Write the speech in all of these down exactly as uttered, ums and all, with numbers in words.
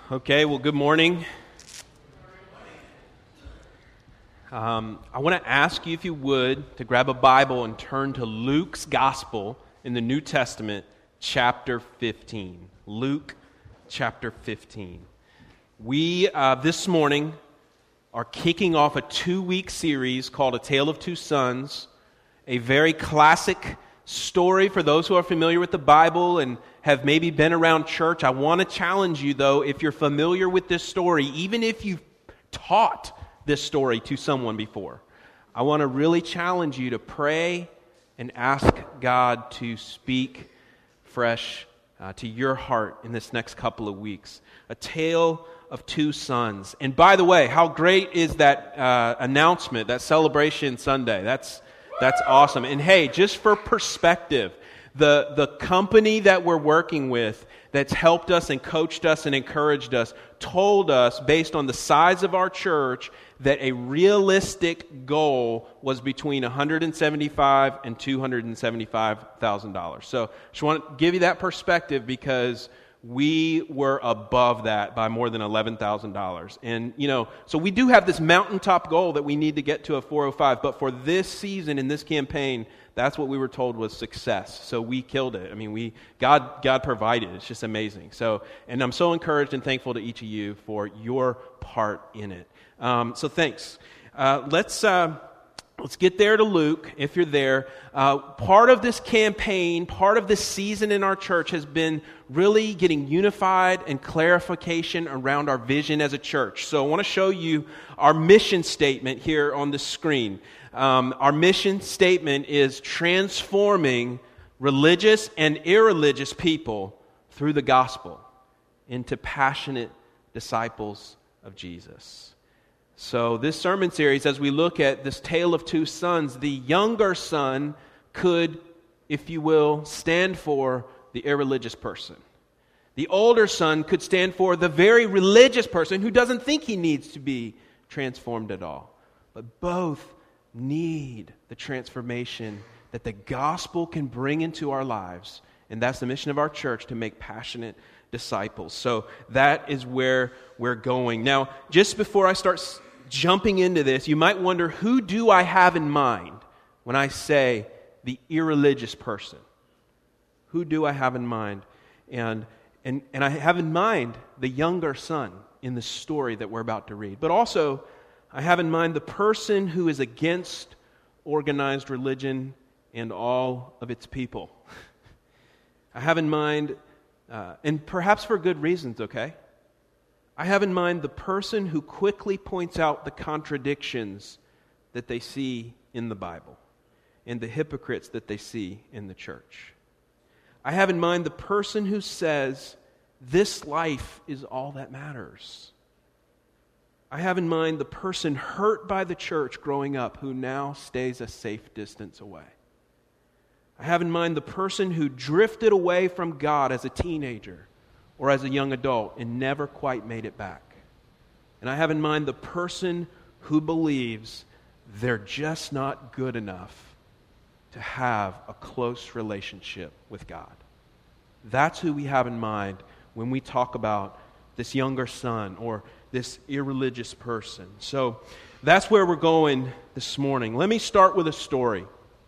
Okay, well, good morning. Um, I want to ask you, if you would, to grab a Bible and turn to Luke's Gospel in the New Testament, chapter fifteen. Luke, chapter fifteen. We, uh, this morning, are kicking off a two-week series called A Tale of Two Sons, a very classic story for those who are familiar with the Bible and have maybe been around church. I want to challenge you, though, if you're familiar with this story, even if you've taught this story to someone before, I want to really challenge you to pray and ask God to speak fresh uh, to your heart in this next couple of weeks. A Tale of Two Sons. And by the way, how great is that uh, announcement, that celebration Sunday? That's that's awesome. And hey, just for perspective, the the company that we're working with that's helped us and coached us and encouraged us told us, based on the size of our church, that a realistic goal was between one hundred seventy-five thousand dollars and two hundred seventy-five thousand dollars. So I just want to give you that perspective because we were above that by more than eleven thousand dollars. And, you know, so we do have this mountaintop goal that we need to get to a four oh five, but for this season, in this campaign, that's what we were told was success. So we killed it. I mean, we God God provided. It's just amazing. So, and I'm so encouraged and thankful to each of you for your part in it. Um, so thanks. Uh, let's uh, let's get there to Luke, if you're there. Uh, part of this campaign, part of this season in our church has been really getting unified and clarification around our vision as a church. So I want to show you our mission statement here on the screen. Um, our mission statement is transforming religious and irreligious people through the gospel into passionate disciples of Jesus. So this sermon series, as we look at this tale of two sons, the younger son could, if you will, stand for the irreligious person. The older son could stand for the very religious person who doesn't think he needs to be transformed at all. But both need the transformation that the gospel can bring into our lives. And that's the mission of our church, to make passionate disciples. So that is where we're going. Now, just before I start s- jumping into this, you might wonder, who do I have in mind when I say the irreligious person? Who do I have in mind? And and and I have in mind the younger son in the story that we're about to read. But also, I have in mind the person who is against organized religion and all of its people. I have in mind, uh, and perhaps for good reasons, okay? I have in mind the person who quickly points out the contradictions that they see in the Bible and the hypocrites that they see in the church. I have in mind the person who says, this life is all that matters. I have in mind the person hurt by the church growing up who now stays a safe distance away. I have in mind the person who drifted away from God as a teenager or as a young adult and never quite made it back. And I have in mind the person who believes they're just not good enough to have a close relationship with God. That's who we have in mind when we talk about this younger son or this irreligious person. So that's where we're going this morning. Let me start with a story.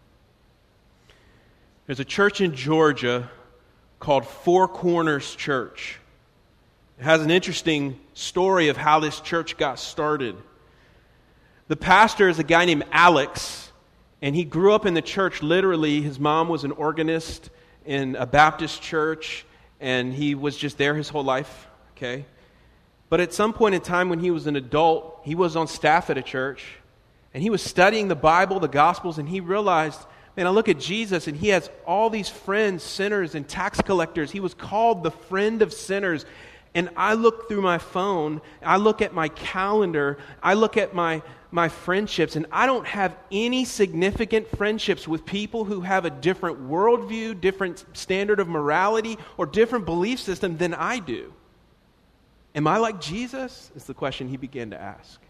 There's a church in Georgia called Four Corners Church. It has an interesting story of how this church got started. The pastor is a guy named Alex, and he grew up in the church literally. His mom was an organist in a Baptist church, and he was just there his whole life, okay? But at some point in time when he was an adult, he was on staff at a church, and he was studying the Bible, the Gospels, and he realized, man, I look at Jesus, and he has all these friends, sinners and tax collectors. He was called the friend of sinners. And I look through my phone, I look at my calendar, I look at my, my friendships, and I don't have any significant friendships with people who have a different worldview, different standard of morality, or different belief system than I do. Am I like Jesus? Is the question he began to ask.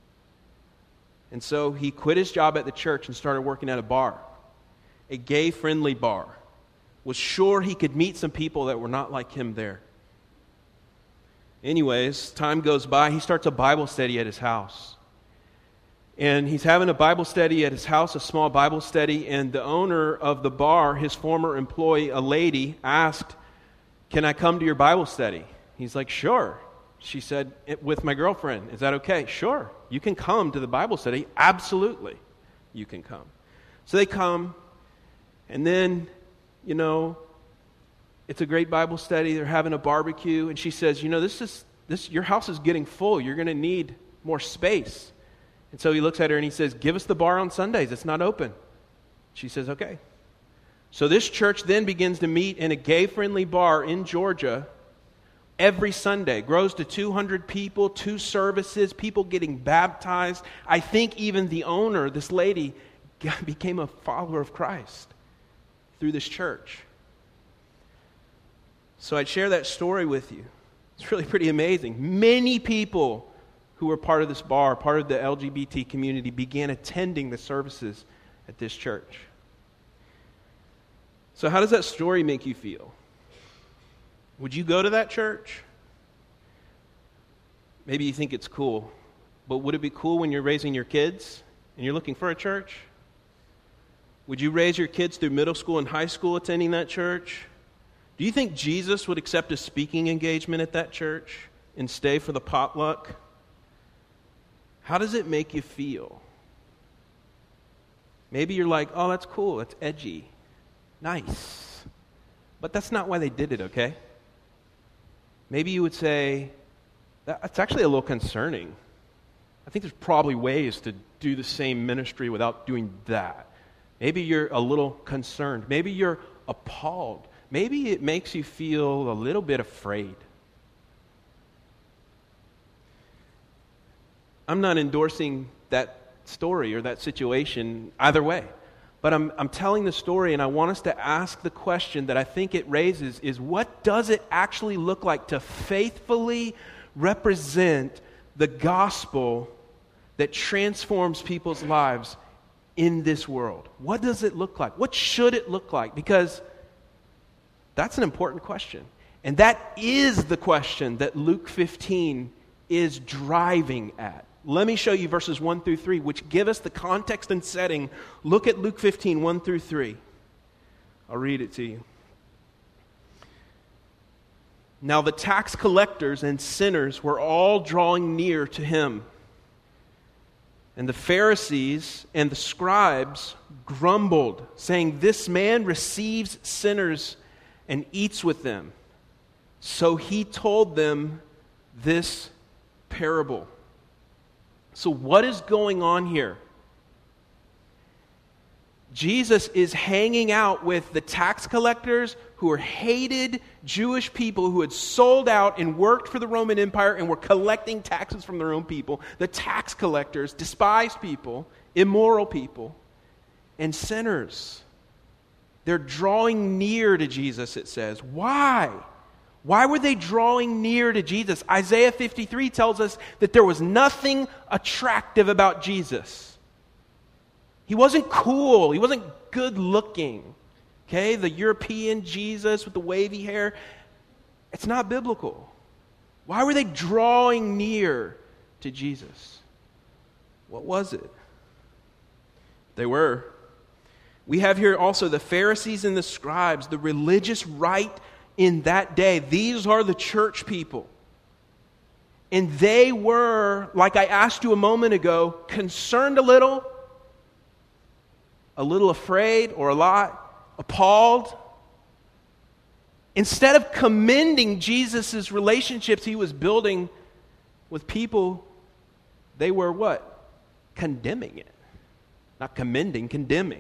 And so he quit his job at the church and started working at a bar, a gay-friendly bar. Was sure he could meet some people that were not like him there. Anyways, time goes by. He starts a Bible study at his house. And he's having a Bible study at his house, a small Bible study, and the owner of the bar, his former employee, a lady, asked, "Can I come to your Bible study?" He's like, "Sure." She said, "With my girlfriend. Is that okay?" "Sure. You can come to the Bible study. Absolutely. You can come." So they come, and then, you know, it's a great Bible study. They're having a barbecue, and she says, "You know, this is this your house is getting full. You're going to need more space." And so he looks at her and he says, "Give us the bar on Sundays. It's not open." She says, "Okay." So this church then begins to meet in a gay-friendly bar in Georgia every Sunday. Grows to two hundred people, two services, people getting baptized. I think even the owner, this lady, became a follower of Christ through this church. So I'd share that story with you. It's really pretty amazing. Many people who were part of this bar, part of the L G B T community, began attending the services at this church. So how does that story make you feel? Would you go to that church? Maybe you think it's cool, but would it be cool when you're raising your kids and you're looking for a church? Would you raise your kids through middle school and high school attending that church? Do you think Jesus would accept a speaking engagement at that church and stay for the potluck? How does it make you feel? Maybe you're like, "Oh, that's cool, that's edgy. Nice." But that's not why they did it, okay? Maybe you would say, "That's actually a little concerning. I think there's probably ways to do the same ministry without doing that." Maybe you're a little concerned. Maybe you're appalled. Maybe it makes you feel a little bit afraid. I'm not endorsing that story or that situation either way. But I'm, I'm telling the story, and I want us to ask the question that I think it raises is, what does it actually look like to faithfully represent the gospel that transforms people's lives in this world? What does it look like? What should it look like? Because that's an important question. And that is the question that Luke fifteen is driving at. Let me show you verses one through three, which give us the context and setting. Look at Luke fifteen, one through three. I'll read it to you. "Now the tax collectors and sinners were all drawing near to him. And the Pharisees and the scribes grumbled, saying, 'This man receives sinners and eats with them.' So he told them this parable." So what is going on here? Jesus is hanging out with the tax collectors who are hated Jewish people who had sold out and worked for the Roman Empire and were collecting taxes from their own people. The tax collectors, despised people, immoral people, and sinners. They're drawing near to Jesus, it says. Why? Why were they drawing near to Jesus? Isaiah fifty-three tells us that there was nothing attractive about Jesus. He wasn't cool. He wasn't good looking. Okay, the European Jesus with the wavy hair. It's not biblical. Why were they drawing near to Jesus? What was it? They were. We have here also the Pharisees and the scribes, the religious right in that day. These are the church people. And they were, like I asked you a moment ago, concerned a little, a little afraid, or a lot, appalled. Instead of commending Jesus' relationships he was building with people, they were what? Condemning it. Not commending, condemning.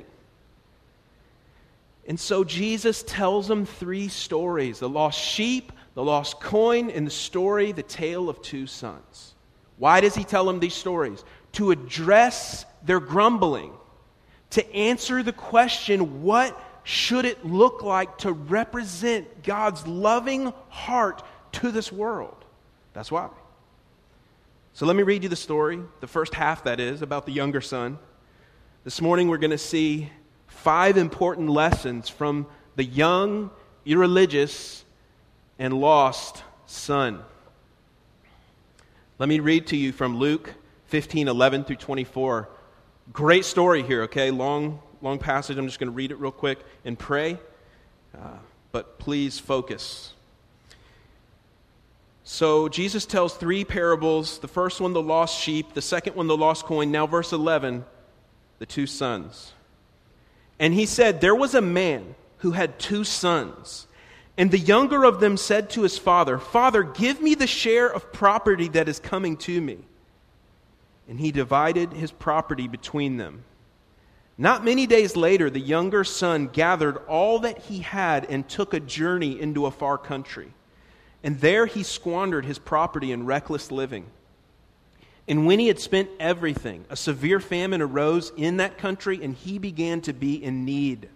And so Jesus tells them three stories: the lost sheep, the lost coin, and the story, the tale of two sons. Why does he tell them these stories? To address their grumbling, to answer the question, what should it look like to represent God's loving heart to this world? That's why. So let me read you the story, the first half that is, about the younger son. This morning we're going to see five important lessons from the young, irreligious, and lost son. Let me read to you from Luke fifteen, eleven through twenty-four. Great story here, okay? Long, long passage. I'm just going to read it real quick and pray. Uh, but please focus. So Jesus tells three parables. The first one, the lost sheep. The second one, the lost coin. Now verse eleven, the two sons. And he said, there was a man who had two sons. And the younger of them said to his father, Father, give me the share of property that is coming to me. And he divided his property between them. Not many days later, the younger son gathered all that he had and took a journey into a far country. And there he squandered his property in reckless living. And when he had spent everything, a severe famine arose in that country, and he began to be in need.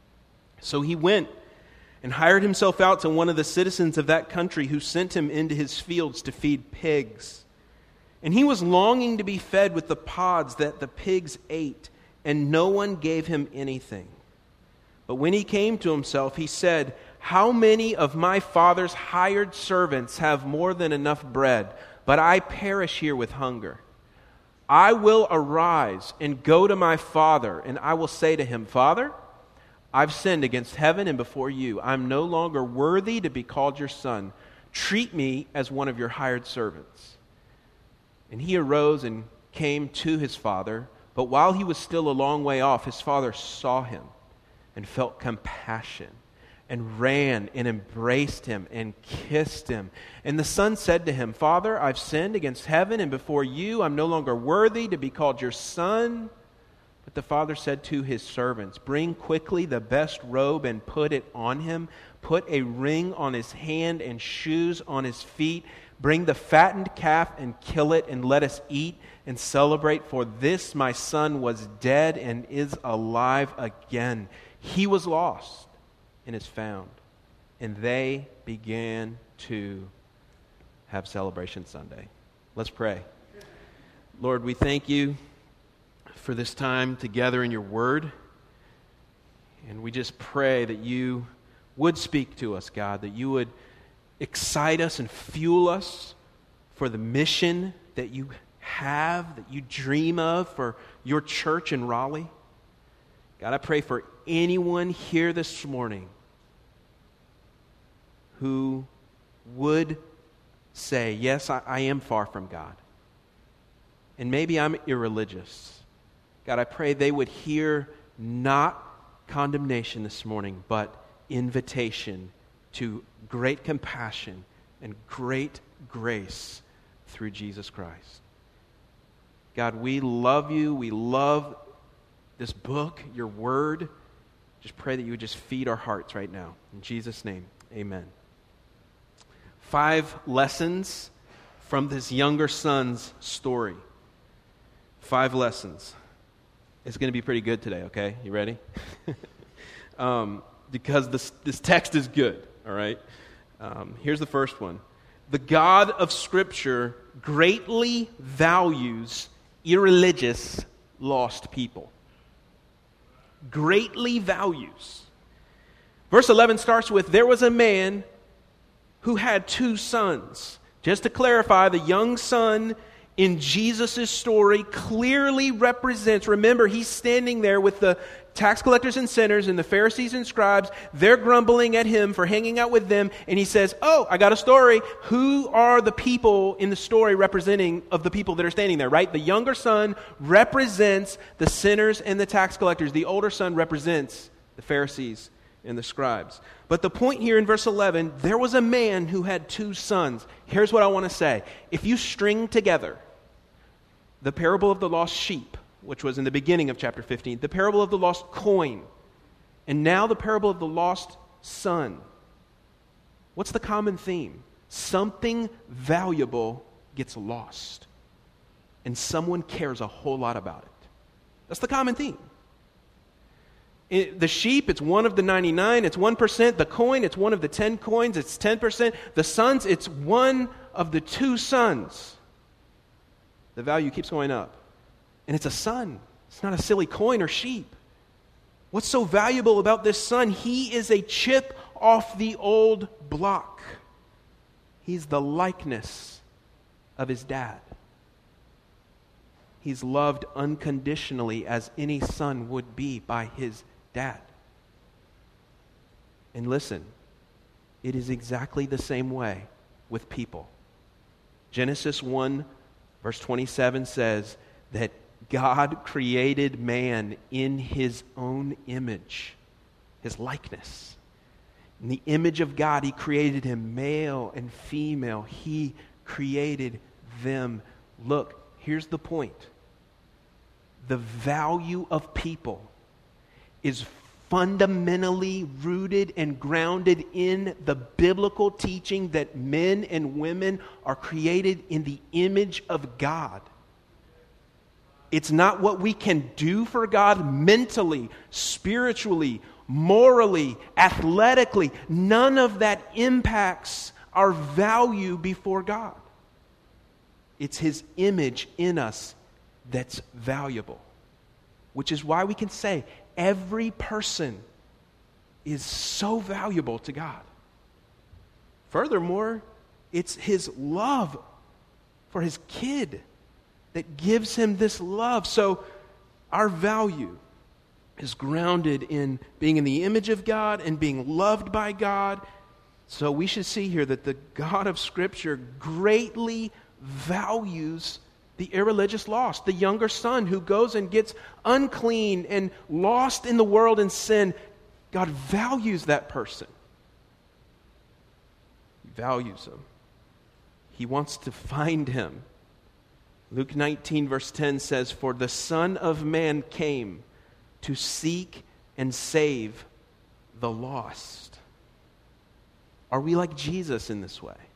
So he went and hired himself out to one of the citizens of that country, who sent him into his fields to feed pigs. And he was longing to be fed with the pods that the pigs ate, and no one gave him anything. But when he came to himself, he said, how many of my father's hired servants have more than enough bread, but I perish here with hunger? I will arise and go to my father, and I will say to him, Father, I've sinned against heaven and before you. I'm no longer worthy to be called your son. Treat me as one of your hired servants. And he arose and came to his father, but while he was still a long way off, his father saw him and felt compassion, and ran and embraced him and kissed him. And the son said to him, Father, I've sinned against heaven and before you. I'm no longer worthy to be called your son. But the father said to his servants, bring quickly the best robe and put it on him. Put a ring on his hand and shoes on his feet. Bring the fattened calf and kill it, and let us eat and celebrate. For this my son was dead and is alive again. He was lost and is found. And they began to have Celebration Sunday. Let's pray. Lord, we thank you for this time together in your word. And we just pray that you would speak to us, God, that you would excite us and fuel us for the mission that you have, that you dream of for your church in Raleigh. God, I pray for anyone here this morning who would say, yes, I, I am far from God. And maybe I'm irreligious. God, I pray they would hear not condemnation this morning, but invitation to great compassion and great grace through Jesus Christ. God, we love you. We love this book, your word. Just pray that you would just feed our hearts right now. In Jesus' name, amen. Five lessons from this younger son's story. Five lessons. It's going to be pretty good today, okay? You ready? um, because this, this text is good, all right? Um, here's the first one. The God of Scripture greatly values irreligious, lost people. Greatly values. Verse eleven starts with, there was a man who had two sons. Just to clarify, the young son in Jesus' story clearly represents, remember, he's standing there with the tax collectors and sinners and the Pharisees and scribes. They're grumbling at him for hanging out with them. And he says, oh, I got a story. Who are the people in the story representing of the people that are standing there, right? The younger son represents the sinners and the tax collectors. The older son represents the Pharisees and the scribes. But the point here in verse eleven, there was a man who had two sons. Here's what I want to say. If you string together the parable of the lost sheep, which was in the beginning of chapter fifteen, the parable of the lost coin, and now the parable of the lost son, what's the common theme? Something valuable gets lost, and someone cares a whole lot about it. That's the common theme. It, the sheep, it's one of the ninety-nine, it's one percent. The coin, it's one of the ten coins, it's ten percent. The sons, it's one of the two sons. The value keeps going up. And it's a son. It's not a silly coin or sheep. What's so valuable about this son? He is a chip off the old block. He's the likeness of his dad. He's loved unconditionally as any son would be by his dad. And listen, it is exactly the same way with people. Genesis one, verse twenty-seven says that God created man in his own image, his likeness. In the image of God, he created him male and female. He created them. Look, here's the point. The value of people is fundamentally rooted and grounded in the biblical teaching that men and women are created in the image of God. It's not what we can do for God mentally, spiritually, morally, athletically. None of that impacts our value before God. It's his image in us that's valuable, which is why we can say every person is so valuable to God. Furthermore, it's his love for his kid that gives him this love. So our value is grounded in being in the image of God and being loved by God. So we should see here that the God of Scripture greatly values the irreligious lost, the younger son who goes and gets unclean and lost in the world and sin. God values that person. He values him. He wants to find him. Luke nineteen verse ten says, "For the Son of Man came to seek and save the lost." Are we like Jesus in this way?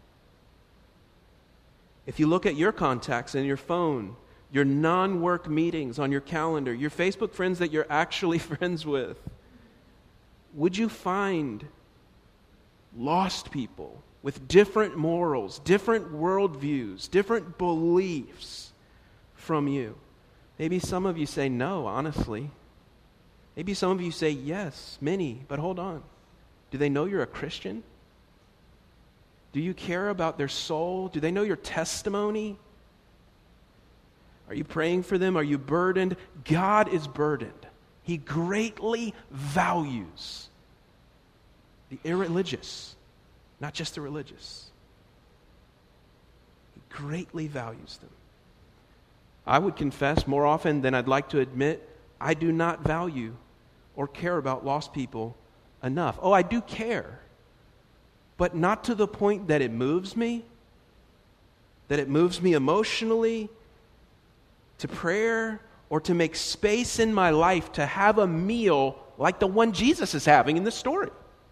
If you look at your contacts in your phone, your non-work meetings on your calendar, your Facebook friends that you're actually friends with, would you find lost people with different morals, different worldviews, different beliefs from you? Maybe some of you say no, honestly. Maybe some of you say yes, many, but hold on. Do they know you're a Christian? Do you care about their soul? Do they know your testimony? Are you praying for them? Are you burdened? God is burdened. He greatly values the irreligious, not just the religious. He greatly values them. I would confess more often than I'd like to admit, I do not value or care about lost people enough. Oh, I do care. But not to the point that it moves me, that it moves me emotionally to prayer or to make space in my life to have a meal like the one Jesus is having in this story.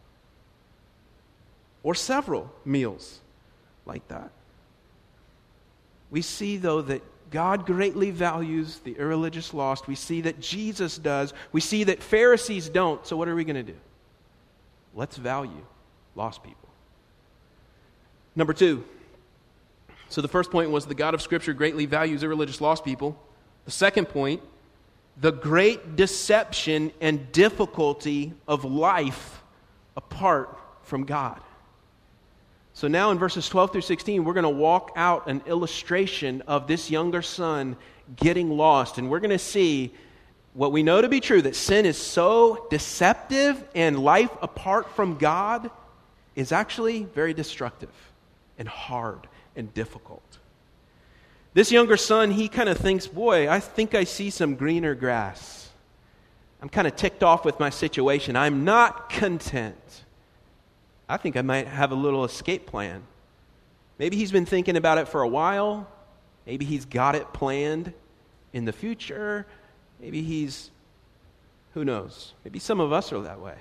Or several meals like that. We see, though, that God greatly values the irreligious lost. We see that Jesus does. We see that Pharisees don't. So what are we going to do? Let's value lost people. Number two. So the first point was the God of Scripture greatly values irreligious lost people. The second point, the great deception and difficulty of life apart from God. So now in verses twelve through sixteen, we're going to walk out an illustration of this younger son getting lost. And we're going to see what we know to be true, that sin is so deceptive and life apart from God is actually very destructive and hard and difficult. This younger son, he kind of thinks, boy, I think I see some greener grass. I'm kind of ticked off with my situation. I'm not content. I think I might have a little escape plan. Maybe he's been thinking about it for a while. Maybe he's got it planned in the future. Maybe he's, who knows? Maybe some of us are that way.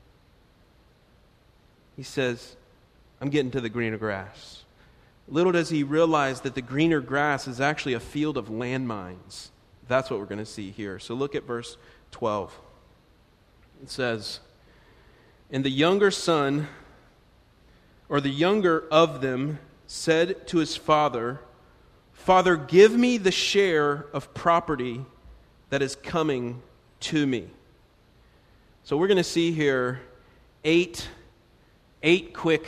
He says, I'm getting to the greener grass. Little does he realize that the greener grass is actually a field of landmines. That's what we're going to see here. So look at verse twelve. It says, "And the younger son, or the younger of them, said to his father, 'Father, give me the share of property that is coming to me.'" So we're going to see here eight, eight quick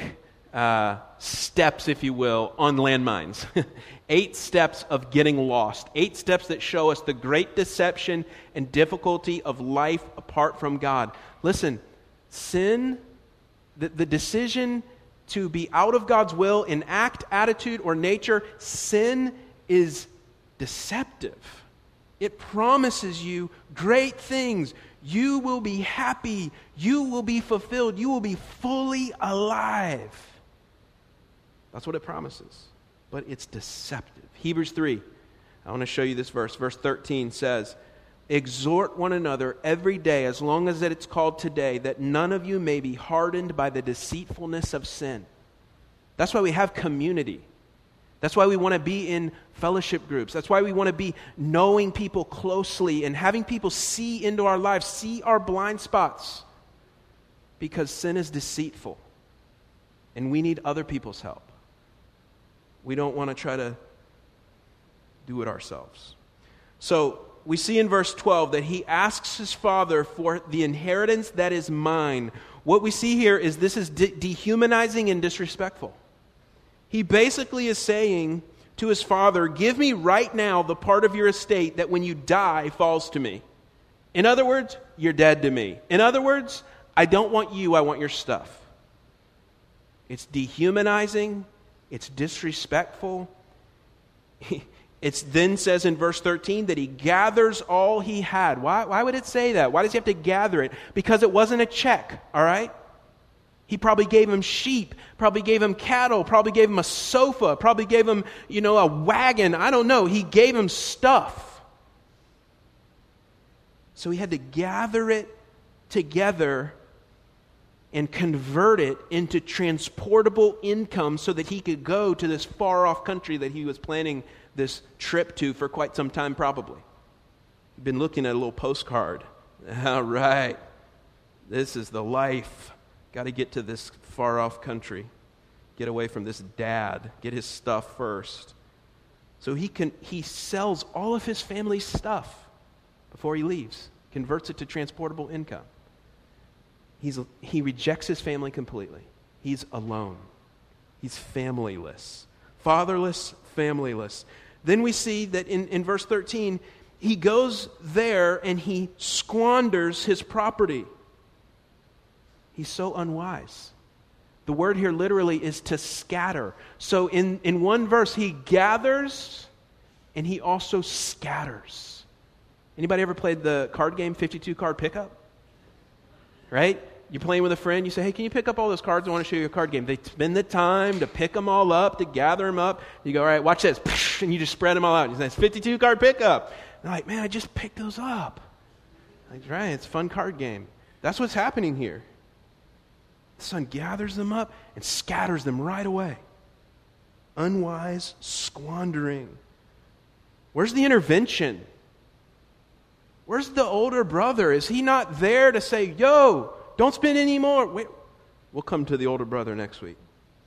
uh, steps, if you will, on landmines. Eight steps of getting lost. Eight steps that show us the great deception and difficulty of life apart from God. Listen, sin, the, the decision to be out of God's will in act, attitude, or nature, sin is deceptive. It promises you great things. You will be happy. You will be fulfilled. You will be fully alive. That's what it promises. But it's deceptive. Hebrews three. I want to show you this verse. Verse thirteen says, exhort one another every day, as long as it's called today, that none of you may be hardened by the deceitfulness of sin. That's why we have community. That's why we want to be in fellowship groups. That's why we want to be knowing people closely and having people see into our lives, see our blind spots. Because sin is deceitful. And we need other people's help. We don't want to try to do it ourselves. So we see in verse twelve that he asks his father for the inheritance that is mine. What we see here is this is de- dehumanizing and disrespectful. He basically is saying to his father, give me right now the part of your estate that when you die falls to me. In other words, you're dead to me. In other words, I don't want you, I want your stuff. It's dehumanizing. It's disrespectful. It then says in verse thirteen that he gathers all he had. Why, why would it say that? Why does he have to gather it? Because it wasn't a check, all right? He probably gave him sheep, probably gave him cattle, probably gave him a sofa, probably gave him, you know, a wagon. I don't know. He gave him stuff. So he had to gather it together and convert it into transportable income so that he could go to this far-off country that he was planning this trip to for quite some time probably. He'd been looking at a little postcard. All right, this is the life. Got to get to this far-off country. Get away from this dad. Get his stuff first. So he can he sells all of his family's stuff before he leaves. Converts it to transportable income. He's, he rejects his family completely. He's alone. He's familyless. Fatherless, familyless. Then we see that in, in verse thirteen, he goes there and he squanders his property. He's so unwise. The word here literally is to scatter. So in, in one verse, he gathers and he also scatters. Anybody ever played the card game, fifty-two card pickup? Right? You're playing with a friend, you say, hey, can you pick up all those cards? I want to show you a card game. They spend the time to pick them all up, to gather them up. You go, all right, watch this. And you just spread them all out. You say, it's fifty-two card pickup. They're like, man, I just picked those up. Like, right, it's a fun card game. That's what's happening here. The son gathers them up and scatters them right away. Unwise squandering. Where's the intervention? Where's the older brother? Is he not there to say, yo, don't spend any more? Wait, we'll come to the older brother next week.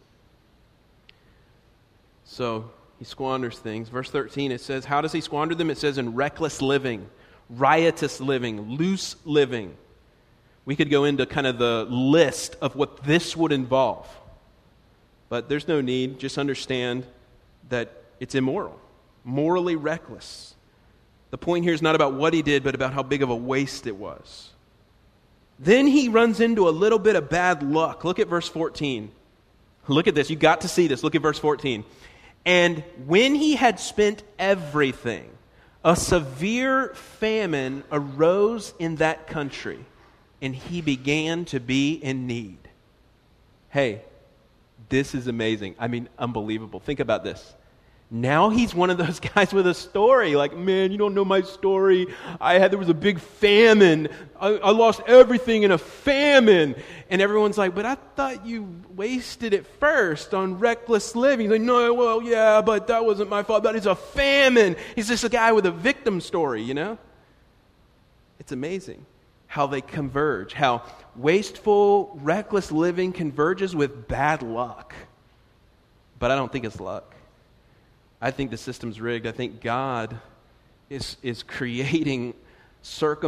So he squanders things. Verse thirteen, it says, how does he squander them? It says in reckless living, riotous living, loose living. We could go into kind of the list of what this would involve. But there's no need. Just understand that it's immoral, morally reckless. The point here is not about what he did, but about how big of a waste it was. Then he runs into a little bit of bad luck. Look at verse fourteen. Look at this. You got to see this. Look at verse fourteen. And when he had spent everything, a severe famine arose in that country, and he began to be in need. Hey, this is amazing. I mean, unbelievable. Think about this. Now he's one of those guys with a story. Like, man, you don't know my story. I had, there was a big famine. I, I lost everything in a famine. And everyone's like, but I thought you wasted it first on reckless living. He's like, no, well, yeah, but that wasn't my fault. But it's a famine. He's just a guy with a victim story, you know? It's amazing how they converge, how wasteful, reckless living converges with bad luck. But I don't think it's luck. I think the system's rigged. I think God is, is creating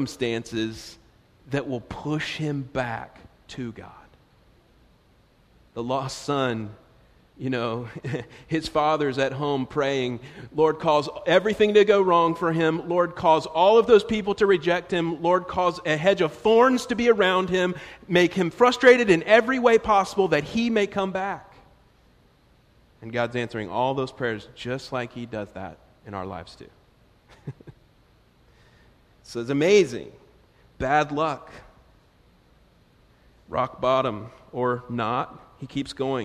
circumstances that will push him back to God. The lost son, you know, his father's at home praying. Lord, cause everything to go wrong for him. Lord, cause all of those people to reject him. Lord, cause a hedge of thorns to be around him. Make him frustrated in every way possible that he may come back. And God's answering all those prayers just like he does that in our lives too. So it's amazing. Bad luck. Rock bottom or not. He keeps going.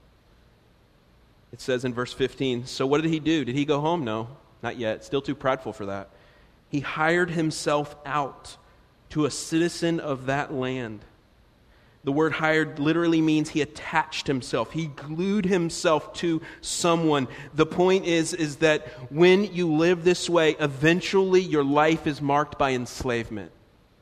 It says in verse fifteen, so what did he do? Did he go home? No, not yet. Still too prideful for that. He hired himself out to a citizen of that land. The word hired literally means he attached himself. He glued himself to someone. The point is, is that when you live this way, eventually your life is marked by enslavement.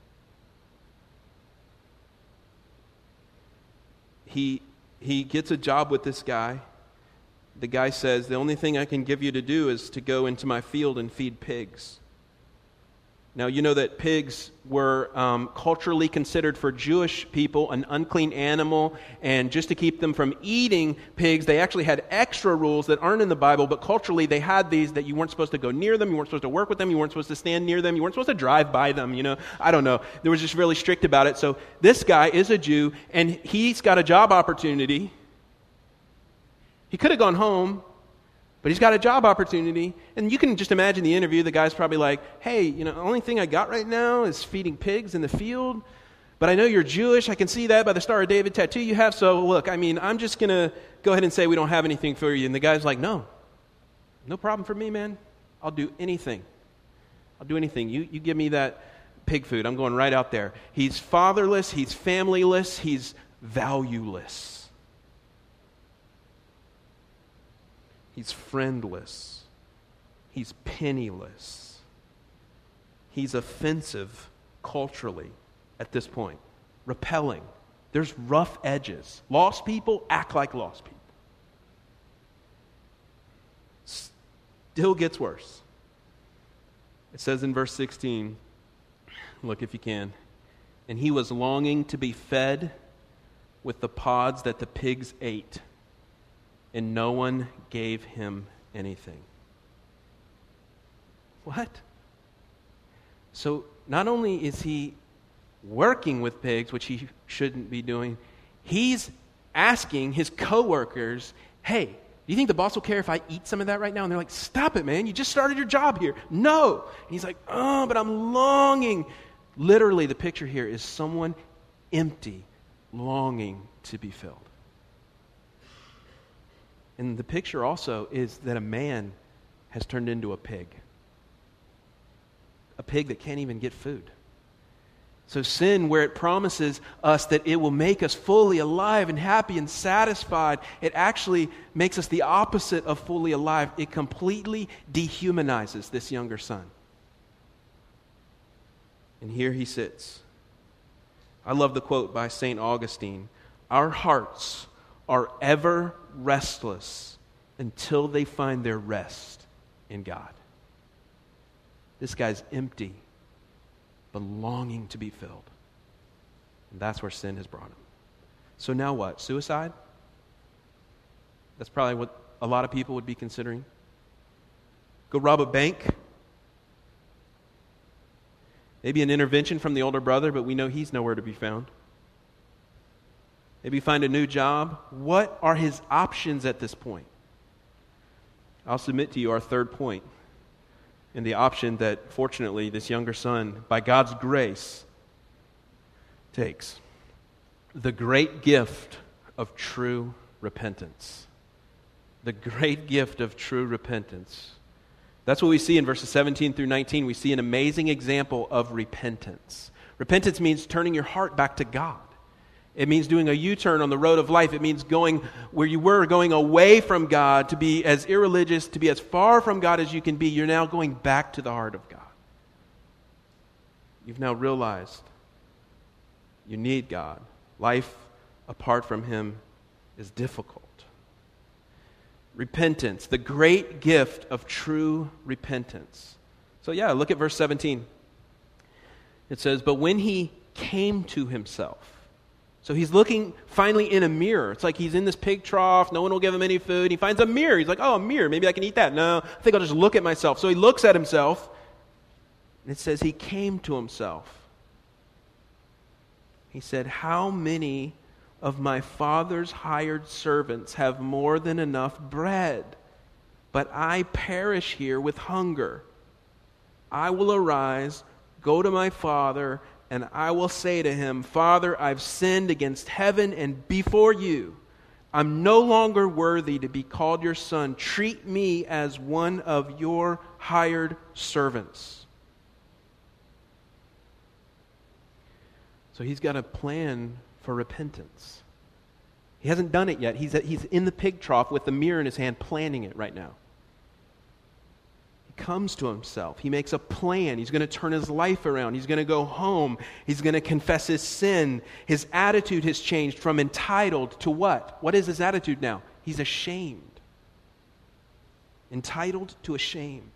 He, he gets a job with this guy. The guy says, the only thing I can give you to do is to go into my field and feed pigs. Now, you know that pigs were um, culturally considered for Jewish people an unclean animal, and just to keep them from eating pigs, they actually had extra rules that aren't in the Bible, but culturally they had these that you weren't supposed to go near them, you weren't supposed to work with them, you weren't supposed to stand near them, you weren't supposed to drive by them, you know. I don't know. They were just really strict about it. So this guy is a Jew, and he's got a job opportunity. He could have gone home, but he's got a job opportunity. And you can just imagine the interview. The guy's probably like, hey, you know, the only thing I got right now is feeding pigs in the field. But I know you're Jewish. I can see that by the Star of David tattoo you have. So look, I mean, I'm just going to go ahead and say we don't have anything for you. And the guy's like, no, no problem for me, man. I'll do anything. I'll do anything. You, you give me that pig food. I'm going right out there. He's fatherless. He's familyless. He's valueless. He's friendless. He's penniless. He's offensive culturally at this point. Repelling. There's rough edges. Lost people act like lost people. Still gets worse. It says in verse sixteen, look if you can, and he was longing to be fed with the pods that the pigs ate, and no one gave him anything. What? So not only is he working with pigs, which he shouldn't be doing, he's asking his coworkers, hey, do you think the boss will care if I eat some of that right now? And they're like, stop it, man. You just started your job here. No. And he's like, oh, but I'm longing. Literally, the picture here is someone empty, longing to be filled. And the picture also is that a man has turned into a pig. A pig that can't even get food. So sin, where it promises us that it will make us fully alive and happy and satisfied, it actually makes us the opposite of fully alive. It completely dehumanizes this younger son. And here he sits. I love the quote by Saint Augustine. Our hearts are ever restless until they find their rest in God. This guy's empty, but longing to be filled. And that's where sin has brought him. So now what? Suicide? That's probably what a lot of people would be considering. Go rob a bank? Maybe an intervention from the older brother, but we know he's nowhere to be found. Maybe find a new job. What are his options at this point? I'll submit to you our third point, and the option that, fortunately, this younger son, by God's grace, takes. The great gift of true repentance. The great gift of true repentance. That's what we see in verses seventeen through nineteen. We see an amazing example of repentance. Repentance means turning your heart back to God. It means doing a U-turn on the road of life. It means going where you were, going away from God, to be as irreligious, to be as far from God as you can be. You're now going back to the heart of God. You've now realized you need God. Life apart from Him is difficult. Repentance, the great gift of true repentance. So yeah, look at verse seventeen. It says, but when he came to himself, So he's looking finally in a mirror. It's like he's in this pig trough. No one will give him any food. He finds a mirror. He's like, oh, a mirror. Maybe I can eat that. No, I think I'll just look at myself. So he looks at himself. And it says he came to himself. He said, how many of my father's hired servants have more than enough bread? But I perish here with hunger. I will arise, go to my father, and I will say to him, Father, I've sinned against heaven and before you. I'm no longer worthy to be called your son. Treat me as one of your hired servants. So he's got a plan for repentance. He hasn't done it yet. He's, he's in the pig trough with the mirror in his hand, planning it right now. Comes to himself. He makes a plan. He's going to turn his life around. He's going to go home. He's going to confess his sin. His attitude has changed from entitled to what? What is his attitude now? He's ashamed. Entitled to ashamed.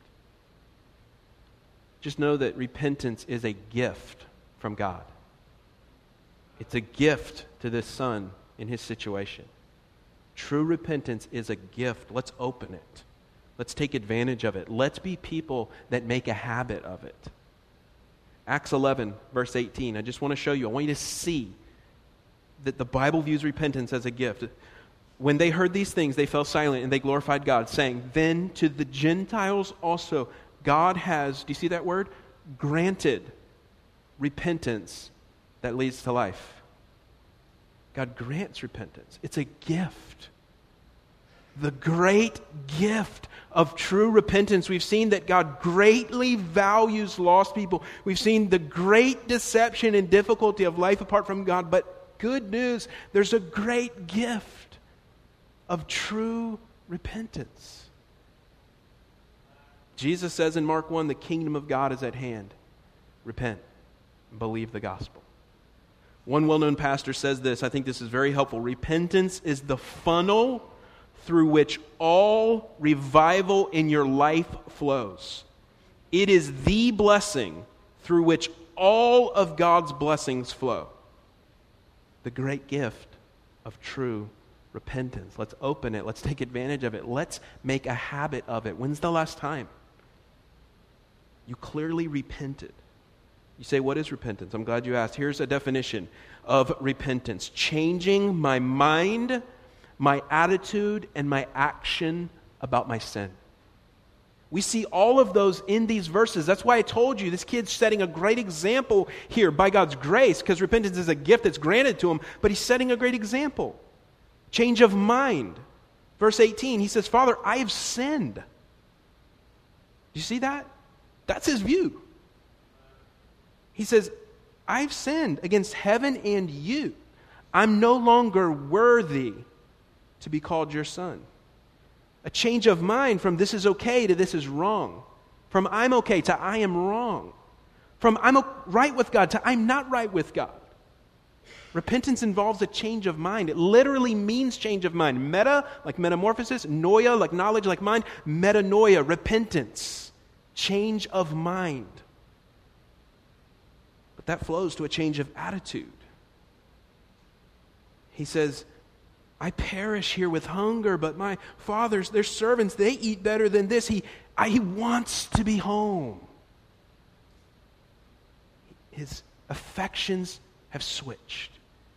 Just know that repentance is a gift from God. It's a gift to this son in his situation. True repentance is a gift. Let's open it. Let's take advantage of it. Let's be people that make a habit of it. Acts eleven, verse eighteen. I just want to show you. I want you to see that the Bible views repentance as a gift. When they heard these things, they fell silent and they glorified God, saying, then to the Gentiles also, God has, do you see that word? Granted repentance that leads to life. God grants repentance. It's a gift. The great gift of true repentance. We've seen that God greatly values lost people. We've seen the great deception and difficulty of life apart from God. But good news, there's a great gift of true repentance. Jesus says in Mark one, the kingdom of God is at hand. Repent and believe the gospel. One well-known pastor says this. I think this is very helpful. Repentance is the funnel through which all revival in your life flows. It is the blessing through which all of God's blessings flow. The great gift of true repentance. Let's open it. Let's take advantage of it. Let's make a habit of it. When's the last time you clearly repented? You say, what is repentance? I'm glad you asked. Here's a definition of repentance. Changing my mind, my attitude, and my action about my sin. We see all of those in these verses. That's why I told you this kid's setting a great example here by God's grace, because repentance is a gift that's granted to him, but he's setting a great example. Change of mind. Verse eighteen, he says, Father, I have sinned. Do you see that? That's his view. He says, I've sinned against heaven and you. I'm no longer worthy to be called your son. A change of mind from this is okay to this is wrong. From I'm okay to I am wrong. From I'm right with God to I'm not right with God. Repentance involves a change of mind. It literally means change of mind. Meta, like metamorphosis. Noia, like knowledge, like mind. Metanoia, repentance. Change of mind. But that flows to a change of attitude. He says, I perish here with hunger, but my fathers, their servants, they eat better than this. He, I, he wants to be home. His affections have switched.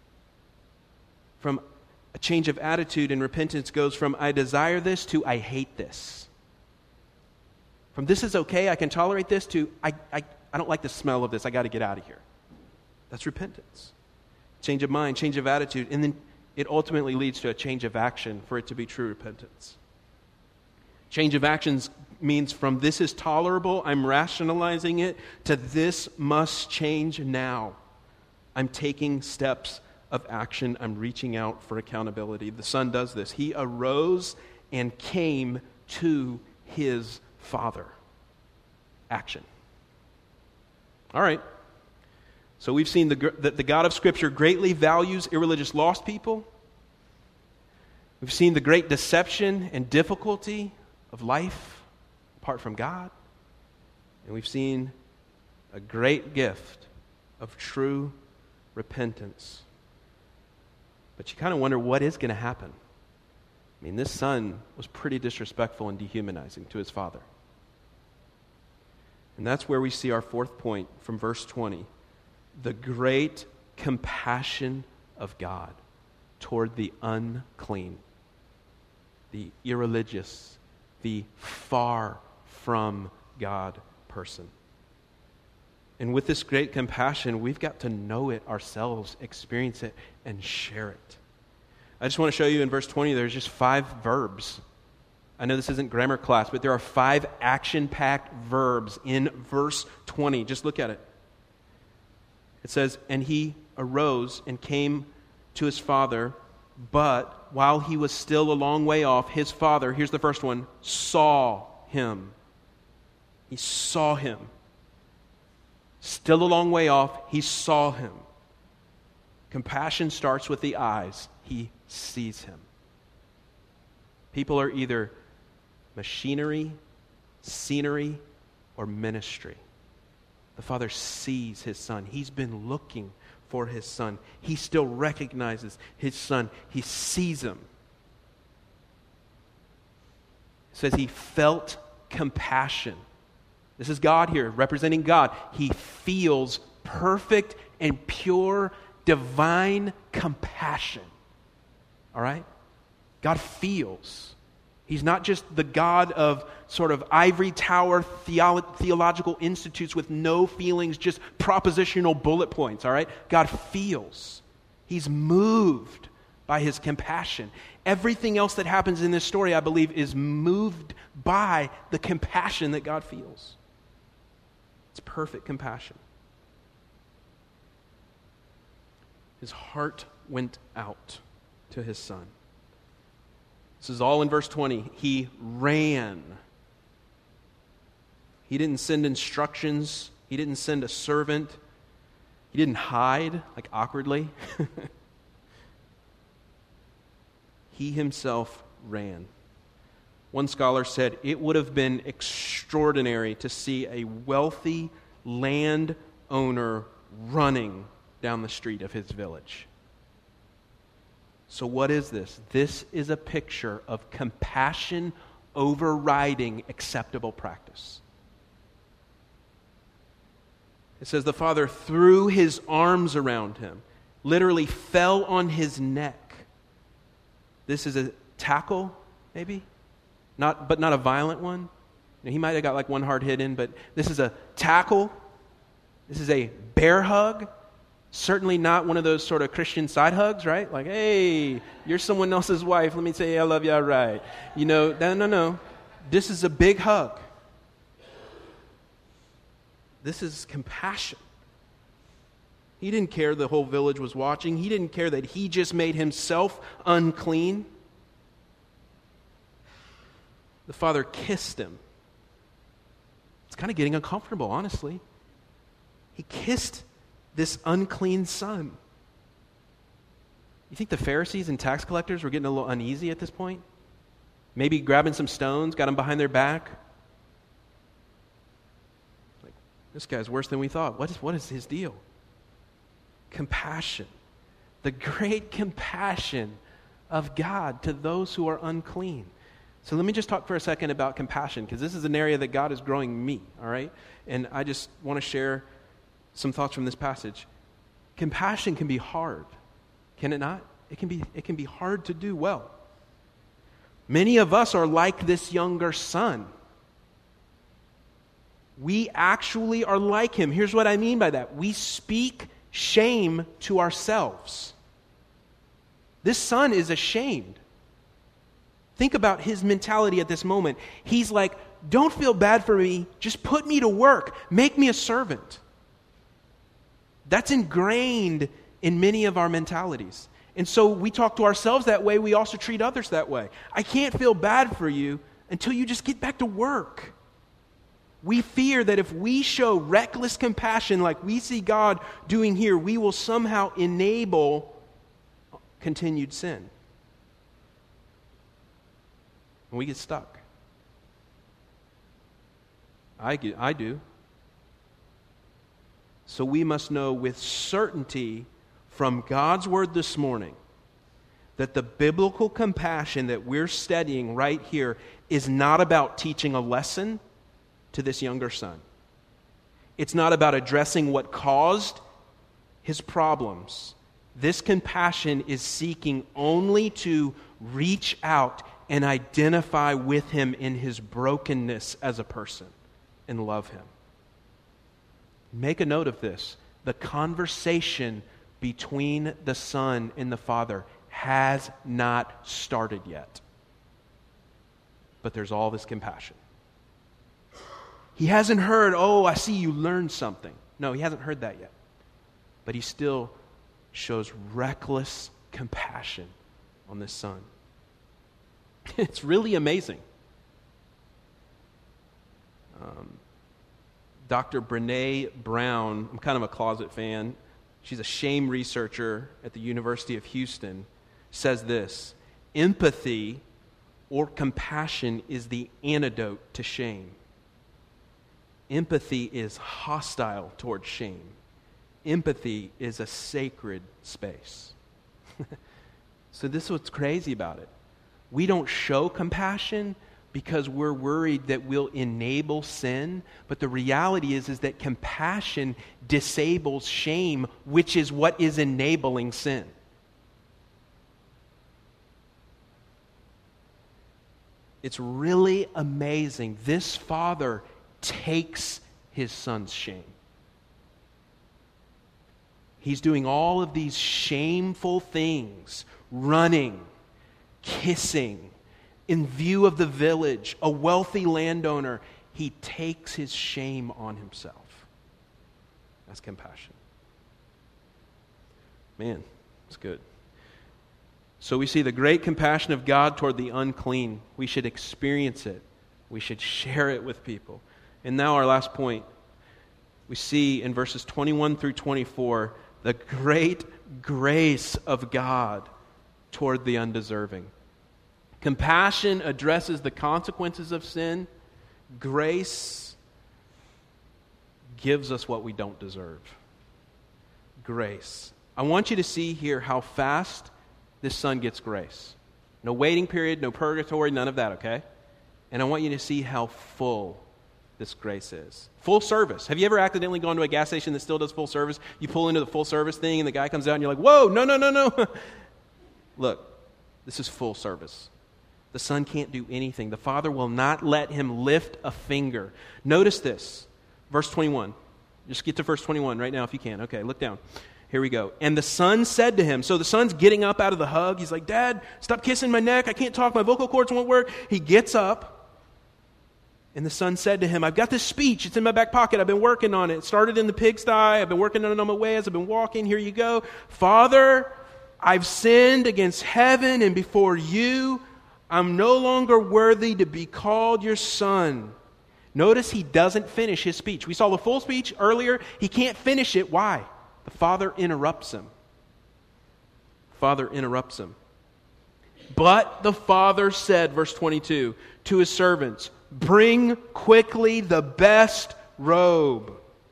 From a change of attitude and repentance goes from I desire this to I hate this. From this is okay, I can tolerate this, to I, I, I don't like the smell of this, I got to get out of here. That's repentance. Change of mind, change of attitude, and then it ultimately leads to a change of action for it to be true repentance. Change of actions means from this is tolerable, I'm rationalizing it, to this must change now. I'm taking steps of action. I'm reaching out for accountability. The son does this. He arose and came to his father. Action. All right. So we've seen the, that the God of Scripture greatly values irreligious lost people. We've seen the great deception and difficulty of life apart from God. And we've seen a great gift of true repentance. But you kind of wonder what is going to happen. I mean, this son was pretty disrespectful and dehumanizing to his father. And that's where we see our fourth point from verse twenty. The great compassion of God toward the unclean, the irreligious, the far from God person. And with this great compassion, we've got to know it ourselves, experience it, and share it. I just want to show you in verse twenty, there's just five verbs. I know this isn't grammar class, but there are five action-packed verbs in verse twenty. Just look at it. It says, and he arose and came to his father, but while he was still a long way off, his father, here's the first one, saw him. He saw him. Still a long way off, he saw him. Compassion starts with the eyes. He sees him. People are either machinery, scenery, or ministry. The Father sees his Son. He's been looking for his Son. He still recognizes his Son. He sees him. It says he felt compassion. This is God here, representing God. He feels perfect and pure, divine compassion. All right? God feels. He's not just the God of sort of ivory tower theolo- theological institutes with no feelings, just propositional bullet points, all right? God feels. He's moved by his compassion. Everything else that happens in this story, I believe, is moved by the compassion that God feels. It's perfect compassion. His heart went out to his Son. This is all in verse twenty. He ran. He didn't send instructions. He didn't send a servant. He didn't hide, like awkwardly. He himself ran. One scholar said it would have been extraordinary to see a wealthy landowner running down the street of his village. So what is this? This is a picture of compassion overriding acceptable practice. It says the father threw his arms around him, literally fell on his neck. This is a tackle, maybe? Not, but not a violent one. You know, he might have got like one hard hit in, but this is a tackle. This is a bear hug. Certainly not one of those sort of Christian side hugs, right? Like, hey, you're someone else's wife. Let me say I love you, all right. You know, no, no, no. This is a big hug. This is compassion. He didn't care the whole village was watching. He didn't care that he just made himself unclean. The father kissed him. It's kind of getting uncomfortable, honestly. He kissed this unclean son. You think the Pharisees and tax collectors were getting a little uneasy at this point? Maybe grabbing some stones, got them behind their back? Like, this guy's worse than we thought. What is, what is his deal? Compassion. The great compassion of God to those who are unclean. So let me just talk for a second about compassion, because this is an area that God is growing me, all right? And I just want to share some thoughts from this passage. Compassion can be hard, can it not? It can be, it can be hard to do well. Many of us are like this younger son. We actually are like him. Here's what I mean by that. We speak shame to ourselves. This son is ashamed. Think about his mentality at this moment. He's like, don't feel bad for me. Just put me to work. Make me a servant. That's ingrained in many of our mentalities. And so we talk to ourselves that way. We also treat others that way. I can't feel bad for you until you just get back to work. We fear that if we show reckless compassion like we see God doing here, we will somehow enable continued sin. And we get stuck. I, get, I do. So we must know with certainty from God's word this morning that the biblical compassion that we're studying right here is not about teaching a lesson to this younger son. It's not about addressing what caused his problems. This compassion is seeking only to reach out and identify with him in his brokenness as a person and love him. Make a note of this. The conversation between the Son and the Father has not started yet. But there's all this compassion. He hasn't heard, oh, I see you learned something. No, he hasn't heard that yet. But he still shows reckless compassion on this son. It's really amazing. Um, Doctor Brené Brown, I'm kind of a closet fan. She's a shame researcher at the University of Houston, says this: empathy or compassion is the antidote to shame. Empathy is hostile towards shame. Empathy is a sacred space. So this is what's crazy about it. We don't show compassion because we're worried that we'll enable sin, but the reality is, is that compassion disables shame, which is what is enabling sin. It's really amazing. This father takes his son's shame. He's doing all of these shameful things, running, kissing, in view of the village, a wealthy landowner. He takes his shame on himself. That's compassion. Man, it's good. So we see the great compassion of God toward the unclean. We should experience it. We should share it with people. And now our last point. We see in verses twenty-one through twenty-four the great grace of God toward the undeserving. Compassion addresses the consequences of sin. Grace gives us what we don't deserve. Grace. I want you to see here how fast this son gets grace. No waiting period, no purgatory, none of that, okay? And I want you to see how full this grace is. Full service. Have you ever accidentally gone to a gas station that still does full service? You pull into the full service thing and the guy comes out and you're like, whoa, no, no, no, no. Look, this is full service. The son can't do anything. The father will not let him lift a finger. Notice this. Verse twenty-one. Just get to verse twenty-one right now if you can. Okay, look down. Here we go. And the son said to him, so the son's getting up out of the hug. He's like, Dad, stop kissing my neck. I can't talk. My vocal cords won't work. He gets up. And the son said to him, I've got this speech. It's in my back pocket. I've been working on it. It started in the pigsty. I've been working on it on my way as I've been walking. Here you go. Father, I've sinned against heaven and before you. I'm no longer worthy to be called your son. Notice he doesn't finish his speech. We saw the full speech earlier. He can't finish it. Why? The father interrupts him. Father interrupts him. But the father said, verse twenty-two, to his servants, bring quickly the best robe.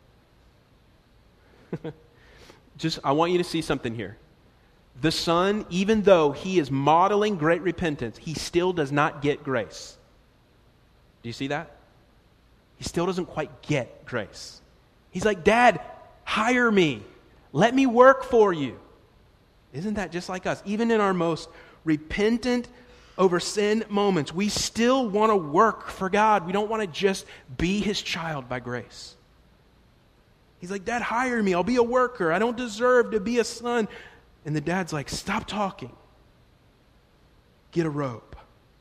Just, I want you to see something here. The son, even though he is modeling great repentance, he still does not get grace. Do you see that? He still doesn't quite get grace. He's like, Dad, hire me. Let me work for you. Isn't that just like us? Even in our most repentant over sin moments, we still want to work for God. We don't want to just be His child by grace. He's like, Dad, hire me. I'll be a worker. I don't deserve to be a son. And the dad's like, stop talking. Get a robe.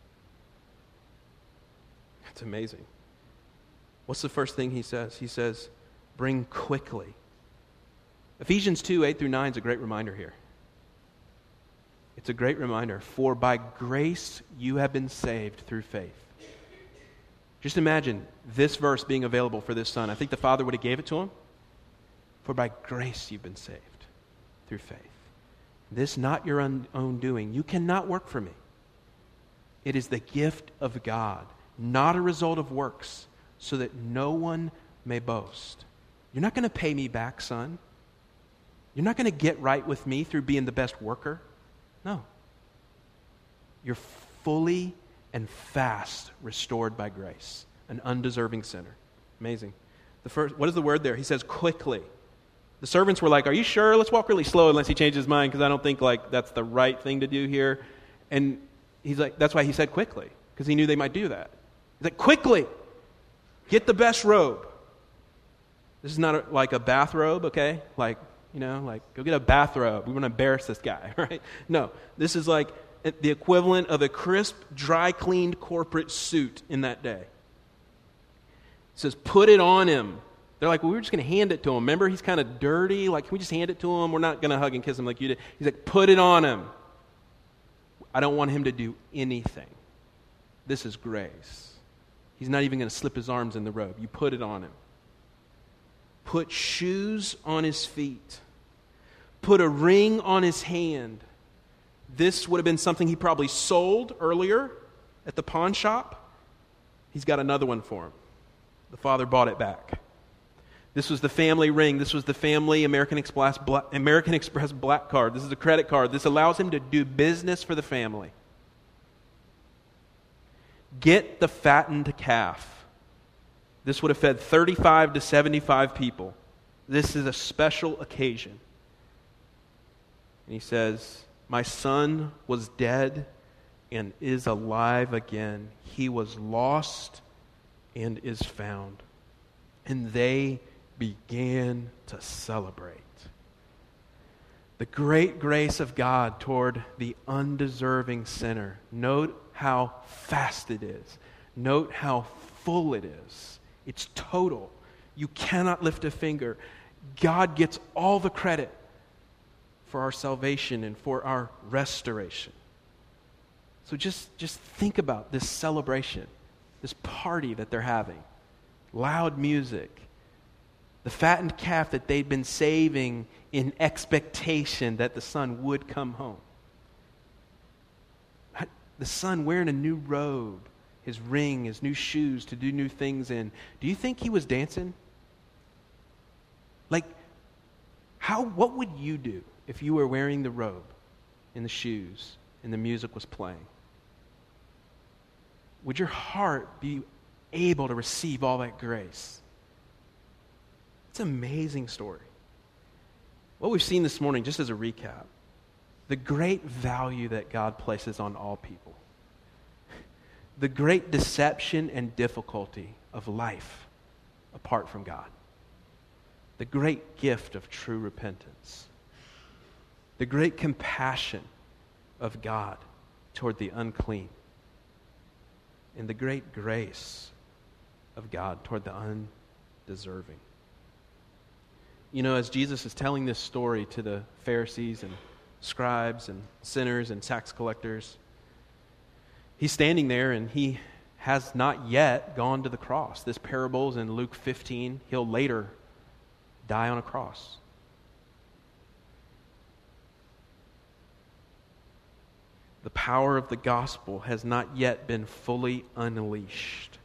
That's amazing. What's the first thing he says? He says, bring quickly. Ephesians two, eight through nine is a great reminder here. It's a great reminder. For by grace you have been saved through faith. Just imagine this verse being available for this son. I think the father would have gave it to him. For by grace you've been saved through faith. This not your own doing. You cannot work for me. It is the gift of God, not a result of works, so that no one may boast. You're not going to pay me back, son. You're not going to get right with me through being the best worker. No. You're fully and fast restored by grace, an undeserving sinner. Amazing. The first, what is the word there? He says quickly. The servants were like, are you sure? Let's walk really slow unless he changes his mind, because I don't think like that's the right thing to do here. And he's like, that's why he said quickly, because he knew they might do that. He's like, quickly, get the best robe. This is not a, like a bathrobe, okay? Like, you know, like go get a bathrobe. We want to embarrass this guy, right? No, this is like the equivalent of a crisp, dry-cleaned corporate suit in that day. It says, put it on him. They're like, well, we were just going to hand it to him. Remember, he's kind of dirty. Like, can we just hand it to him? We're not going to hug and kiss him like you did. He's like, put it on him. I don't want him to do anything. This is grace. He's not even going to slip his arms in the robe. You put it on him. Put shoes on his feet. Put a ring on his hand. This would have been something he probably sold earlier at the pawn shop. He's got another one for him. The father bought it back. This was the family ring. This was the family American Express Black, American Express Black Card. This is a credit card. This allows him to do business for the family. Get the fattened calf. This would have fed thirty-five to seventy-five people. This is a special occasion. And he says, my son was dead and is alive again. He was lost and is found. And they began to celebrate. The great grace of God toward the undeserving sinner. Note how fast it is. Note how full it is. It's total. You cannot lift a finger. God gets all the credit for our salvation and for our restoration. So just, just think about this celebration, this party that they're having. Loud music. The fattened calf that they'd been saving in expectation that the son would come home. The son wearing a new robe, his ring, his new shoes to do new things in. Do you think he was dancing? Like, how? What would you do if you were wearing the robe and the shoes and the music was playing? Would your heart be able to receive all that grace? It's an amazing story. What we've seen this morning, just as a recap, the great value that God places on all people, the great deception and difficulty of life apart from God, the great gift of true repentance, the great compassion of God toward the unclean, and the great grace of God toward the undeserving. You know, as Jesus is telling this story to the Pharisees and scribes and sinners and tax collectors, he's standing there and he has not yet gone to the cross. This parable is in Luke fifteen. He'll later die on a cross. The power of the gospel has not yet been fully unleashed.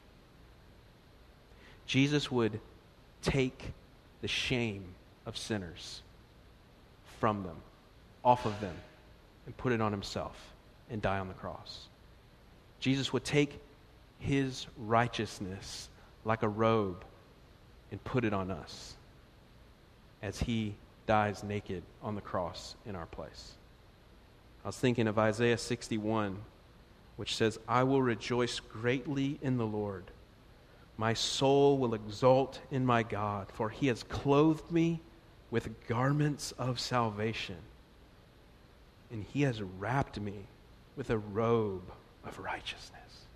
Jesus would take the shame of sinners from them, off of them, and put it on himself and die on the cross. Jesus would take his righteousness like a robe and put it on us as he dies naked on the cross in our place. I was thinking of Isaiah sixty-one, which says, I will rejoice greatly in the Lord. My soul will exult in my God, for he has clothed me with garments of salvation, and he has wrapped me with a robe of righteousness.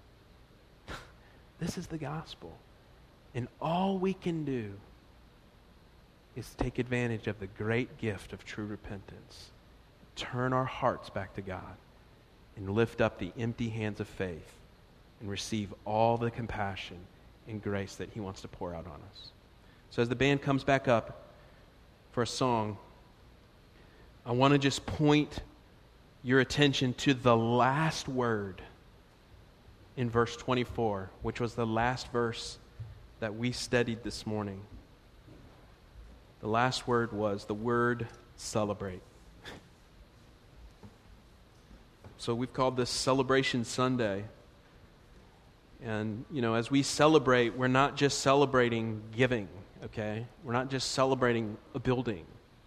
This is the gospel. And all we can do is take advantage of the great gift of true repentance, turn our hearts back to God, and lift up the empty hands of faith and receive all the compassion and grace that he wants to pour out on us. So as the band comes back up for a song, I want to just point your attention to the last word in verse twenty-four, which was the last verse that we studied this morning. The last word was the word celebrate. So we've called this Celebration Sunday. And, you know, as we celebrate, we're not just celebrating giving, okay? We're not just celebrating a building.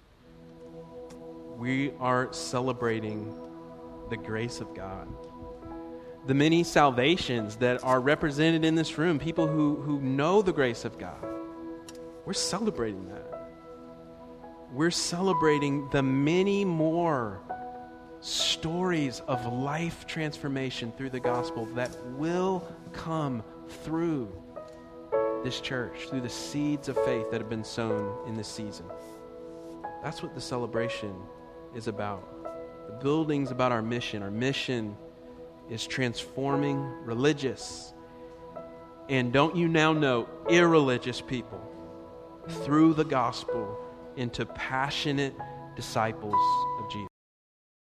We are celebrating the grace of God. The many salvations that are represented in this room, people who, who know the grace of God, we're celebrating that. We're celebrating the many more stories of life transformation through the gospel that will come through this church, through the seeds of faith that have been sown in this season. That's what the celebration is about. The building's about our mission. Our mission is transforming religious, and don't you now know, irreligious people through the gospel into passionate disciples